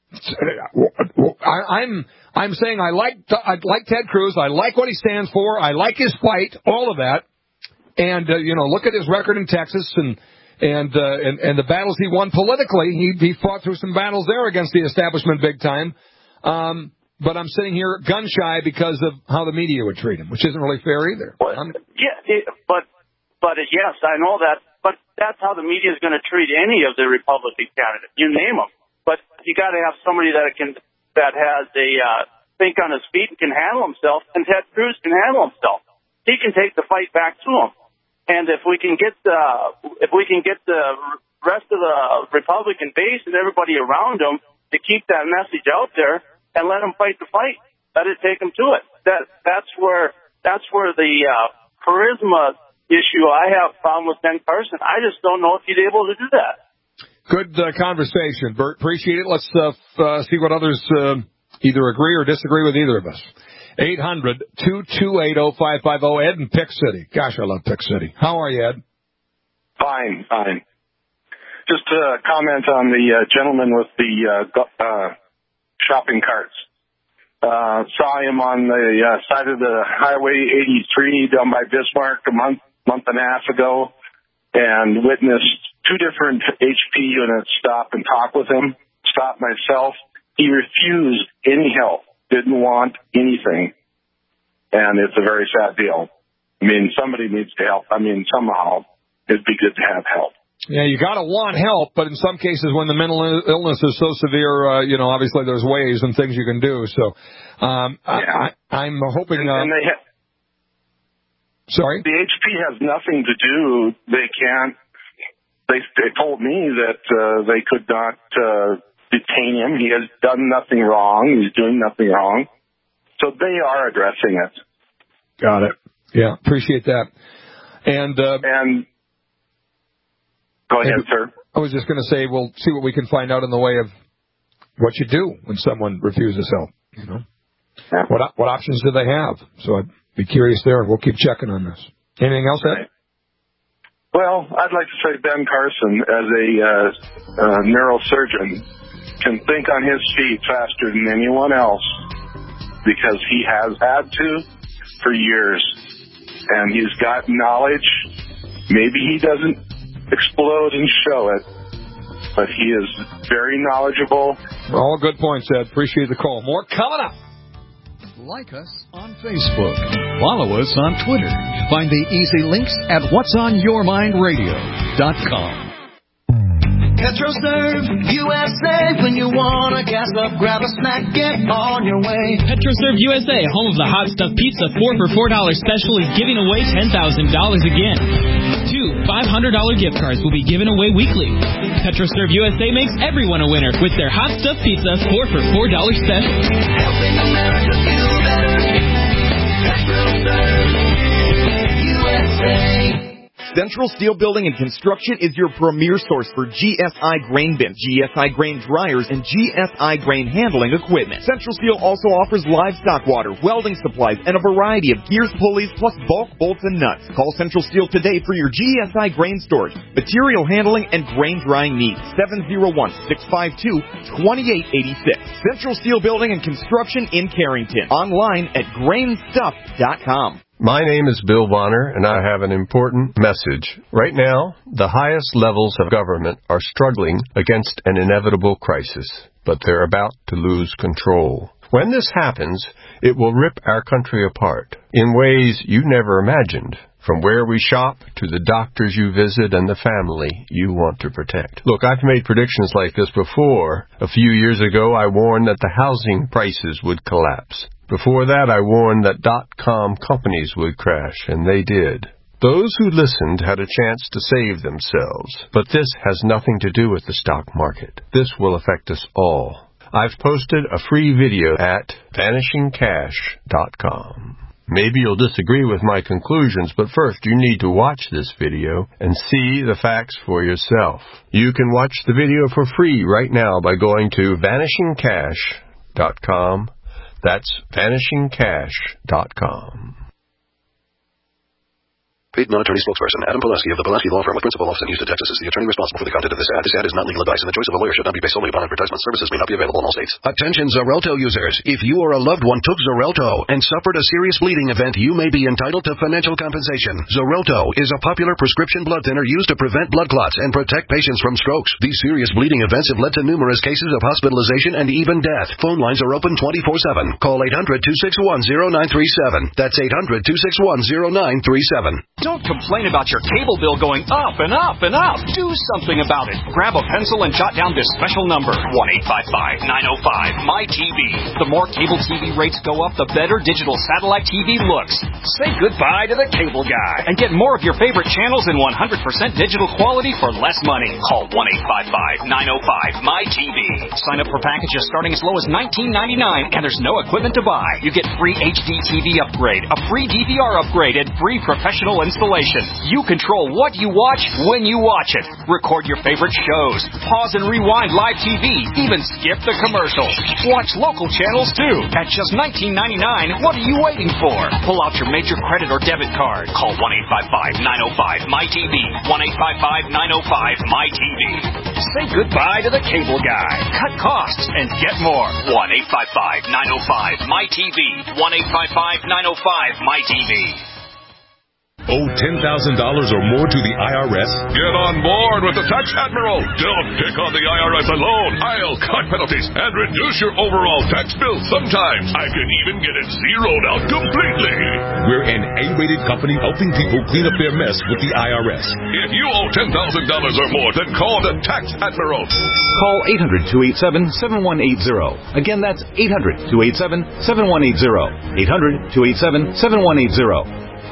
Speaker 2: I, I'm I'm saying I like I like Ted Cruz. I like what he stands for. I like his fight. All of that, and uh, you know, look at his record in Texas and and uh, and, and the battles he won politically. He he fought through some battles there against the establishment big time. Um, But I'm sitting here gun shy because of how the media would treat him, which isn't really fair either.
Speaker 20: Well, yeah, it, but but it, yes, I know that. But that's how the media is going to treat any of the Republican candidates. You name them. But you got to have somebody that can that has a uh, think on his feet and can handle himself. And Ted Cruz can handle himself. He can take the fight back to him. And if we can get the if we can get the rest of the Republican base and everybody around him to keep that message out there. And let him fight the fight. Let it take him to it. That that's where that's where the uh, charisma issue I have found with Ben Carson. I just don't know if he'd be able to do that.
Speaker 2: Good uh, conversation, Bert. Appreciate it. Let's uh, f- uh, see what others uh, either agree or disagree with either of us. eight hundred two two eight oh five five oh. Ed in Pick City. Gosh, I love Pick City. How are you, Ed?
Speaker 21: Fine, fine. Just to comment on the uh, gentleman with the uh, uh, shopping carts. Uh, saw him on the uh, side of the Highway eighty-three down by Bismarck a month, month and a half ago, and witnessed two different H P units stop and talk with him. Stopped myself. He refused any help. Didn't want anything. And it's a very sad deal. I mean, somebody needs to help. I mean, somehow it'd be good to have help.
Speaker 2: Yeah, you got to want help, but in some cases when the mental illness is so severe, uh, you know, obviously there's ways and things you can do. So um, yeah. I, I, I'm hoping... Uh,
Speaker 21: and they ha-
Speaker 2: Sorry?
Speaker 21: The H P has nothing to do. They can't... They, they told me that uh, they could not uh, detain him. He has done nothing wrong. He's doing nothing wrong. So they are addressing it.
Speaker 2: Got it. Yeah, appreciate that. And... Uh,
Speaker 21: and Go ahead, sir.
Speaker 2: I was just going to say, we'll see what we can find out in the way of what you do when someone refuses help. You know, yeah. what what options do they have? So I'd be curious there. We'll keep checking on this. Anything else, Ed?
Speaker 21: Well, I'd like to say Ben Carson, as a uh, uh, neurosurgeon, can think on his feet faster than anyone else because he has had to for years, and he's got knowledge. Maybe he doesn't explode and show it, but he is very knowledgeable.
Speaker 2: All good points, Ed. Appreciate the call. More coming up.
Speaker 5: Like us on Facebook. Follow us on Twitter. Find the easy links at whats on your mind radio dot com.
Speaker 22: PetroServe U S A. When you wanna gas up, grab a snack, get on your way.
Speaker 23: PetroServe U S A, home of the hot stuff pizza four for four dollars special, is giving away ten thousand dollars again. Two five hundred dollars gift cards will be given away weekly. PetroServe U S A makes everyone a winner with their hot stuff pizza four for four dollars special.
Speaker 22: Helping America feel better. PetroServe U S A.
Speaker 1: Central Steel Building and Construction is your premier source for G S I grain bins, G S I grain dryers, and G S I grain handling equipment. Central Steel also offers livestock water, welding supplies, and a variety of gears, pulleys, plus bulk bolts and nuts. Call Central Steel today for your G S I grain storage, material handling, and grain drying needs. seven oh one, six five two, two eight eight six. Central Steel Building and Construction in Carrington. Online at grain stuff dot com.
Speaker 4: My name is Bill Bonner, and I have an important message. Right now, the highest levels of government are struggling against an inevitable crisis, but they're about to lose control. When this happens, it will rip our country apart in ways you never imagined. From where we shop to the doctors you visit and the family you want to protect. Look, I've made predictions like this before. A few years ago, I warned that the housing prices would collapse. Before that, I warned that dot-com companies would crash, and they did. Those who listened had a chance to save themselves. But this has nothing to do with the stock market. This will affect us all. I've posted a free video at vanishing cash dot com. Maybe you'll disagree with my conclusions, but first you need to watch this video and see the facts for yourself. You can watch the video for free right now by going to vanishing cash dot com. That's vanishing cash dot com.
Speaker 15: Paid non-attorney spokesperson Adam Pulaski of the Pulaski Law Firm with principal office in Houston, Texas is the attorney responsible for the content of this ad. This ad is not legal advice, and the choice of a lawyer should not be based solely upon advertisement. Services may not be available in all states.
Speaker 16: Attention Xarelto users. If you or a loved one took Xarelto and suffered a serious bleeding event, you may be entitled to financial compensation. Xarelto is a popular prescription blood thinner used to prevent blood clots and protect patients from strokes. These serious bleeding events have led to numerous cases of hospitalization and even death. Phone lines are open twenty-four seven. Call eight hundred, two six one, zero nine three seven. That's eight hundred, two six one, zero nine three seven.
Speaker 7: Don't complain about your cable bill going up and up and up. Do something about it. Grab a pencil and jot down this special number, one eight five five, nine oh five, M Y T V. The more cable T V rates go up, the better digital satellite T V looks. Say goodbye to the cable guy and get more of your favorite channels in one hundred percent digital quality for less money. Call one eight five five, nine oh five, M Y T V. Sign up for packages starting as low as nineteen ninety-nine, and there's no equipment to buy. You get free H D T V upgrade, a free D V R upgrade, and free professional installation. You control what you watch when you watch it. Record your favorite shows. Pause and rewind live T V. Even skip the commercials. Watch local channels too. At just nineteen ninety-nine, what are you waiting for? Pull out your major credit or debit card. Call one eight five five, nine oh five, M Y T V. one eight five five, nine oh five, M Y T V. Say goodbye to the cable guy. Cut costs and get more. one eight five five, nine oh five, M Y T V. one eight five five, nine oh five, M Y T V.
Speaker 9: Owe ten thousand dollars or more to the I R S?
Speaker 10: Get on board with the Tax Admiral. Don't pick on the I R S alone. I'll cut penalties and reduce your overall tax bill. Sometimes I can even get it zeroed out completely.
Speaker 9: We're an A-rated company helping people clean up their mess with the I R S.
Speaker 10: If you owe ten thousand dollars or more, then call the Tax Admiral.
Speaker 11: Call eight hundred, two eight seven, seven one eight zero. Again, that's eight hundred, two eight seven, seven one eight zero. eight hundred, two eight seven, seven one eight zero.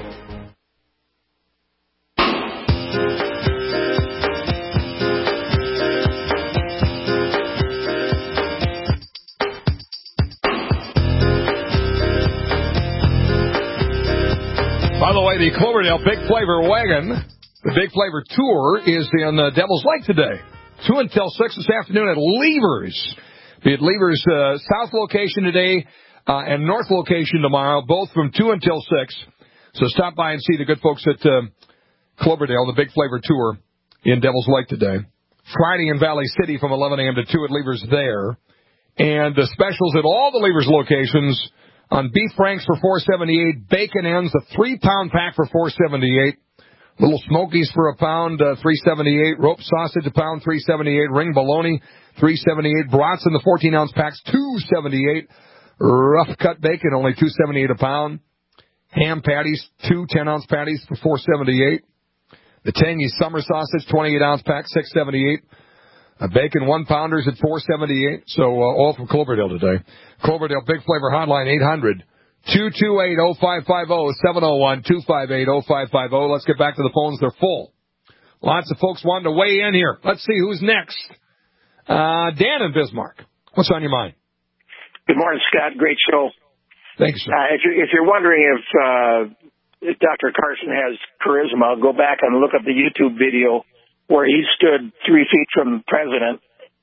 Speaker 2: By the way, the Cloverdale Big Flavor Wagon, the Big Flavor Tour, is in uh, Devil's Lake today. two until six this afternoon at Lever's. Be at Lever's uh, south location today uh, and north location tomorrow, both from two until six. So stop by and see the good folks at uh, Cloverdale, the Big Flavor Tour in Devil's Lake today. Friday in Valley City from eleven a.m. to two at Lever's there. And the specials at all the Lever's locations on beef franks for four seventy-eight, bacon ends, a three-pound pack for four seventy-eight, little smokies for a pound, uh, three seventy-eight, rope sausage a pound, three seventy-eight, ring bologna, three seventy-eight, brats in the fourteen-ounce packs, two seventy-eight, rough cut bacon, only two seventy-eight a pound, ham patties, two ten-ounce patties for four seventy-eight, the tangy summer sausage, twenty-eight-ounce pack, six seventy-eight. A bacon one-pounders at four seventy-eight, so uh, all from Cloverdale today. Cloverdale Big Flavor Hotline, eight hundred, two two eight, oh five five oh, seven oh one, two five eight, oh five five oh. Let's get back to the phones. They're full. Lots of folks wanting to weigh in here. Let's see who's next. Uh, Dan in Bismarck. What's on your mind?
Speaker 24: Good morning, Scott. Great show.
Speaker 2: Thanks, sir.
Speaker 24: Uh, if, you're, if you're wondering if uh,
Speaker 6: Doctor Carson has charisma. Go back and look at the YouTube video where he stood three feet from the president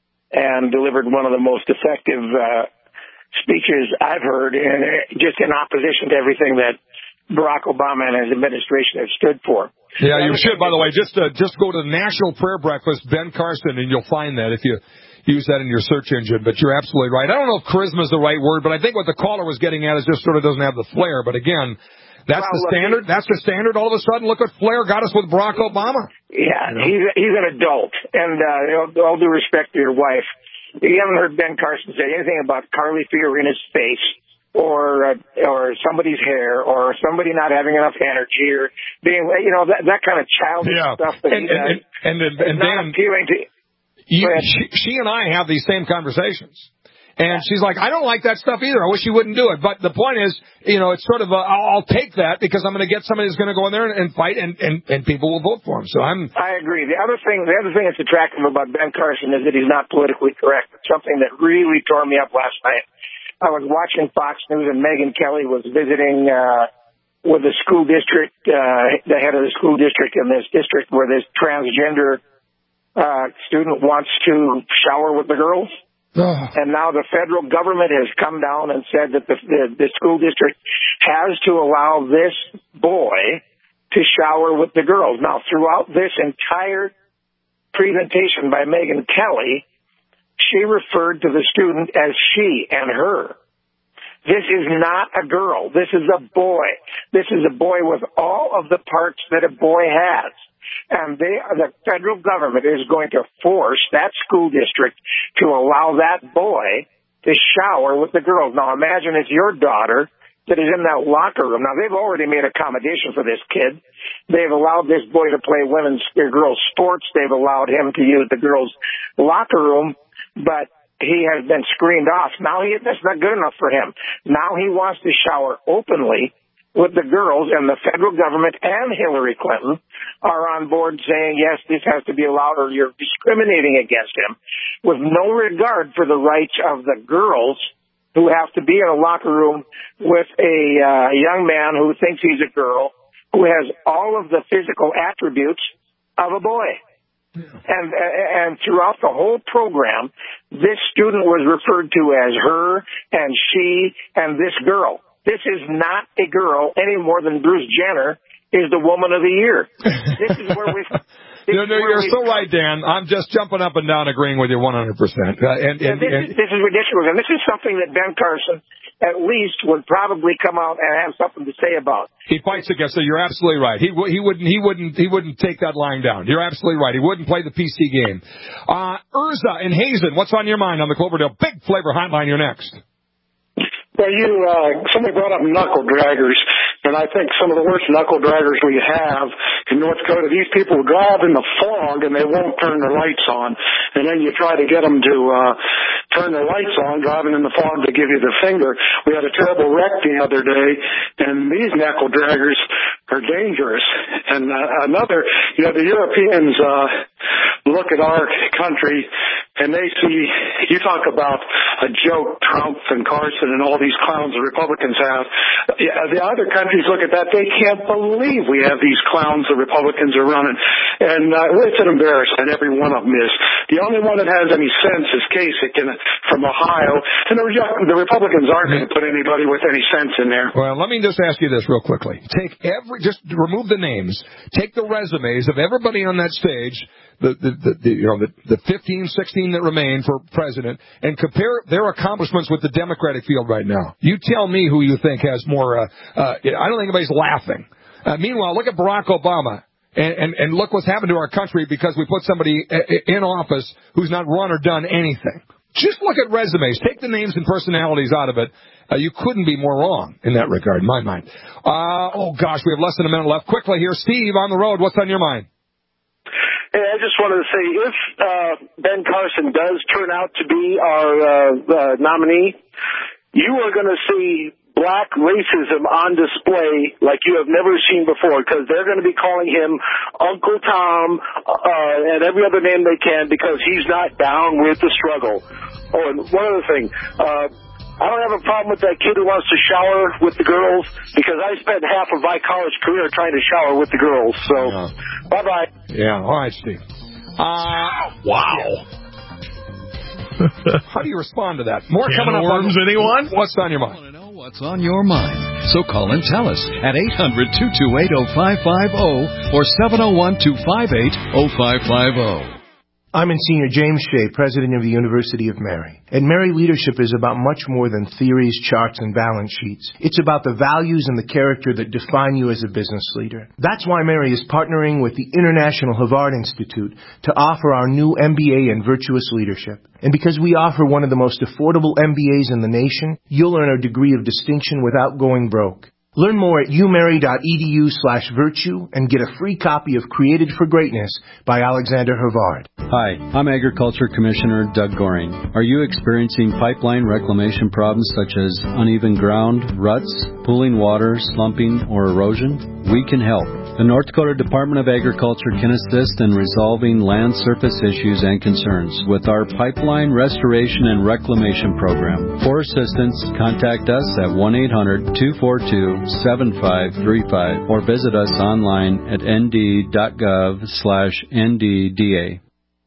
Speaker 6: and delivered one of the most effective uh, speeches I've heard, in, just in opposition to everything that Barack Obama and his administration have stood for.
Speaker 2: Yeah, you should, by the way. Just uh, just go to the National Prayer Breakfast, Ben Carson, and you'll find that if you use that in your search engine. But you're absolutely right. I don't know if charisma is the right word, but I think what the caller was getting at is just sort of doesn't have the flair. But again, that's well, the standard. Look, that's the standard. All of a sudden, look what Flair got us with Barack Obama.
Speaker 6: Yeah, you know? he's he's an adult, and uh, all due respect to your wife, you haven't heard Ben Carson say anything about Carly Fiorina's face, or uh, or somebody's hair, or somebody not having enough energy, or being, you know, that that kind of childish
Speaker 2: yeah.
Speaker 6: stuff that
Speaker 2: and,
Speaker 6: he does.
Speaker 2: And and, and, and
Speaker 6: not
Speaker 2: Dan,
Speaker 6: appealing to.
Speaker 2: You, she, she and I have these same conversations. And she's like, I don't like that stuff either. I wish you wouldn't do it. But the point is, you know, it's sort of a, I'll, I'll take that because I'm going to get somebody who's going to go in there and, and fight, and, and, and people will vote for him. So I'm.
Speaker 6: I agree. The other thing, the other thing that's attractive about Ben Carson is that he's not politically correct. It's something that really tore me up last night. I was watching Fox News, and Megyn Kelly was visiting uh, with the school district, uh, the head of the school district in this district where this transgender uh, student wants to shower with the girls. And now the federal government has come down and said that the, the, the school district has to allow this boy to shower with the girls. Now, throughout this entire presentation by Megyn Kelly, she referred to the student as she and her. This is not a girl. This is a boy. This is a boy with all of the parts that a boy has. And they, the federal government is going to force that school district to allow that boy to shower with the girls. Now, imagine it's your daughter that is in that locker room. Now, they've already made accommodation for this kid. They've allowed this boy to play women's or girls' sports. They've allowed him to use the girls' locker room, but he has been screened off. Now, he, that's not good enough for him. Now he wants to shower openly with the girls, and the federal government and Hillary Clinton are on board saying, yes, this has to be allowed, or you're discriminating against him, with no regard for the rights of the girls who have to be in a locker room with a uh, young man who thinks he's a girl, who has all of the physical attributes of a boy. And and throughout the whole program, this student was referred to as her and she and this girl. This is not a girl any more than Bruce Jenner is the woman of the year. This is where we.
Speaker 2: No, no, you're so right, Dan. I'm just jumping up and down, agreeing with you one hundred percent. Uh, and,
Speaker 6: yeah,
Speaker 2: and,
Speaker 6: this,
Speaker 2: and,
Speaker 6: is, this is ridiculous, and this is something that Ben Carson, at least, would probably come out and have something to say about.
Speaker 2: He fights against it. You're absolutely right. He he wouldn't he wouldn't he wouldn't take that lying down. You're absolutely right. He wouldn't play the P C game. Uh, Urza in Hazen, what's on your mind on the Cloverdale Big Flavor Hotline? You're next.
Speaker 8: Well, you, uh, somebody brought up knuckle draggers, and I think some of the worst knuckle draggers we have in North Dakota, these people drive in the fog and they won't turn their lights on. And then you try to get them to, uh, turn their lights on, driving in the fog to give you the finger. We had a terrible wreck the other day, and these knuckle draggers are dangerous. And uh, another, you know, the Europeans, uh, look at our country and they see, you talk about a joke, Trump and Carson and all these clowns the Republicans have. The other countries look at that, they can't believe we have these clowns the Republicans are running. And uh, it's an embarrassment, every one of them is. The only one that has any sense is Kasich in, from Ohio. And the, the Republicans aren't going to put anybody with any sense in there.
Speaker 2: Well, let me just ask you this real quickly. Take every, just remove the names, take the resumes of everybody on that stage, the, the, the, the you know, the, the fifteen, sixteen that remain for president, and compare their accomplishments with the Democratic field right now. You tell me who you think has more, uh, uh, I don't think anybody's laughing. Uh, meanwhile, look at Barack Obama, and, and, and look what's happened to our country because we put somebody in office who's not run or done anything. Just look at resumes. Take the names and personalities out of it. Uh, you couldn't be more wrong in that regard, in my mind. Uh, oh, gosh, we have less than a minute left. Quickly here, Steve, on the road, what's on your mind?
Speaker 13: Hey, I just wanted to say, if uh, Ben Carson does turn out to be our uh, uh, nominee, you are going to see black racism on display like you have never seen before, because they're going to be calling him Uncle Tom uh, and every other name they can because he's not down with the struggle. Oh, and one other thing, uh, I don't have a problem with that kid who wants to shower with the girls because I spent half of my college career trying to shower with the girls. So, yeah. Bye-bye.
Speaker 2: Yeah, all right, Steve. Uh, wow. How do you respond to that? More
Speaker 3: Can
Speaker 2: coming up.
Speaker 3: Worms,
Speaker 2: on,
Speaker 3: anyone?
Speaker 2: What's on your mind?
Speaker 5: I want to know what's on your mind. So call and tell us at eight hundred, two two eight, oh five five oh or seven oh one, two five eight, oh five five oh.
Speaker 12: I'm Monsignor James Shea, President of the University of Mary. And Mary leadership is about much more than theories, charts, and balance sheets. It's about the values and the character that define you as a business leader. That's why Mary is partnering with the International Havard Institute to offer our new M B A in Virtuous Leadership. And because we offer one of the most affordable M B As in the nation, you'll earn a degree of distinction without going broke. Learn more at umary.edu slash virtue and get a free copy of Created for Greatness by Alexander Havard.
Speaker 14: Hi, I'm Agriculture Commissioner Doug Goring. Are you experiencing pipeline reclamation problems such as uneven ground, ruts, pooling water, slumping, or erosion? We can help. The North Dakota Department of Agriculture can assist in resolving land surface issues and concerns with our Pipeline Restoration and Reclamation Program. For assistance, contact us at one eight hundred, two four two, seven five three five or visit us online at nd.gov slash ndda.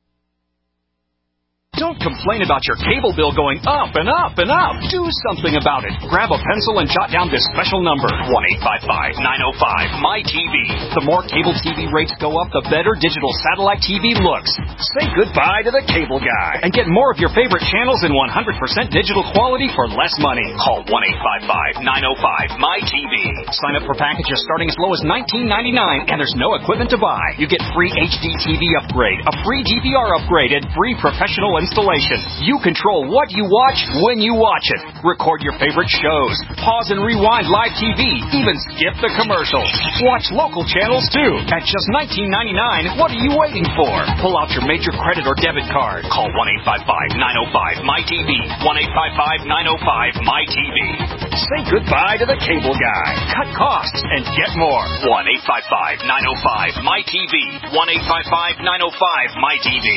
Speaker 7: Don't complain about your cable bill going up and up and up. Do something about it. Grab a pencil and jot down this special number, one eight five five, nine oh five, M Y T V. The more cable T V rates go up, the better digital satellite T V looks. Say goodbye to the cable guy and get more of your favorite channels in one hundred percent digital quality for less money. Call one eight five five, nine oh five, M Y T V. Sign up for packages starting as low as nineteen ninety-nine, and there's no equipment to buy. You get free H D T V upgrade, a free D V R upgrade, and free professional installation. You control what you watch when you watch it. Record your favorite shows. Pause and rewind live T V. Even skip the commercials. Watch local channels too. At just nineteen ninety-nine, what are you waiting for? Pull out your major credit or debit card. Call one eight five five, nine oh five, M Y T V. one eight five five, nine oh five, M Y T V. Say goodbye to the cable guy. Cut costs and get more. one eight five five, nine oh five, M Y T V. one eight five five, nine oh five, M Y T V.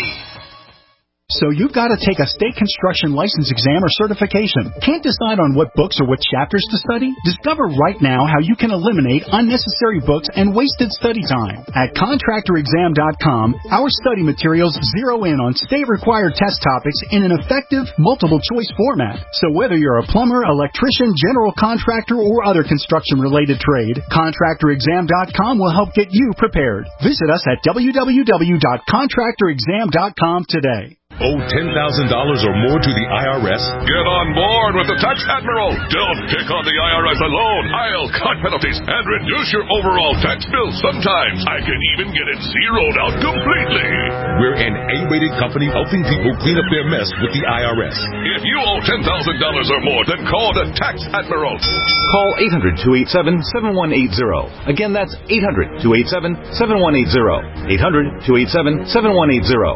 Speaker 24: So you've got to take a state construction license exam or certification. Can't decide on what books or what chapters to study? Discover right now how you can eliminate unnecessary books and wasted study time. At contractor exam dot com, our study materials zero in on state-required test topics in an effective, multiple-choice format. So whether you're a plumber, electrician, general contractor, or other construction-related trade, contractor exam dot com will help get you prepared. Visit us at w w w dot contractor exam dot com today.
Speaker 9: Owe ten thousand dollars or more to the I R S?
Speaker 10: Get on board with the Tax Admiral. Don't pick on the I R S alone. I'll cut penalties and reduce your overall tax bill. Sometimes I can even get it zeroed out completely.
Speaker 9: We're an A-rated company helping people clean up their mess with the I R S.
Speaker 10: If you owe ten thousand dollars or more, then call the Tax Admiral.
Speaker 11: Call eight hundred, two eight seven, seven one eight zero. Again, that's eight hundred, two eight seven, seven one eight zero. eight hundred, two eight seven, seven one eight zero.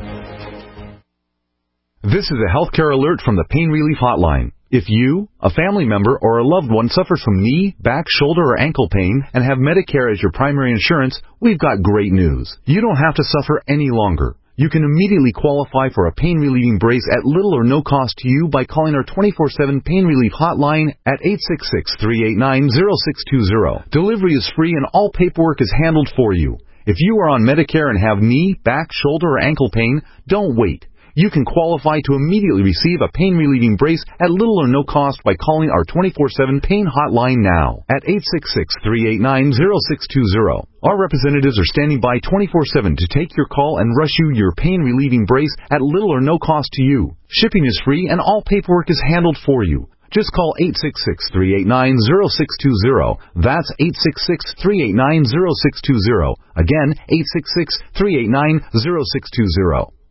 Speaker 25: This is a healthcare alert from the Pain Relief Hotline. If you, a family member, or a loved one suffers from knee, back, shoulder, or ankle pain and have Medicare as your primary insurance, we've got great news. You don't have to suffer any longer. You can immediately qualify for a pain-relieving brace at little or no cost to you by calling our twenty-four seven Pain Relief Hotline at eight six six, three eight nine, zero six two zero. Delivery is free and all paperwork is handled for you. If you are on Medicare and have knee, back, shoulder, or ankle pain, don't wait. You can qualify to immediately receive a pain-relieving brace at little or no cost by calling our twenty-four seven Pain Hotline now at eight six six, three eight nine, zero six two zero. Our representatives are standing by twenty-four seven to take your call and rush you your pain-relieving brace at little or no cost to you. Shipping is free and all paperwork is handled for you. Just call eight six six, three eight nine, zero six two zero. That's eight six six, three eight nine, zero six two zero. Again, eight six six, three eight nine, zero six two zero.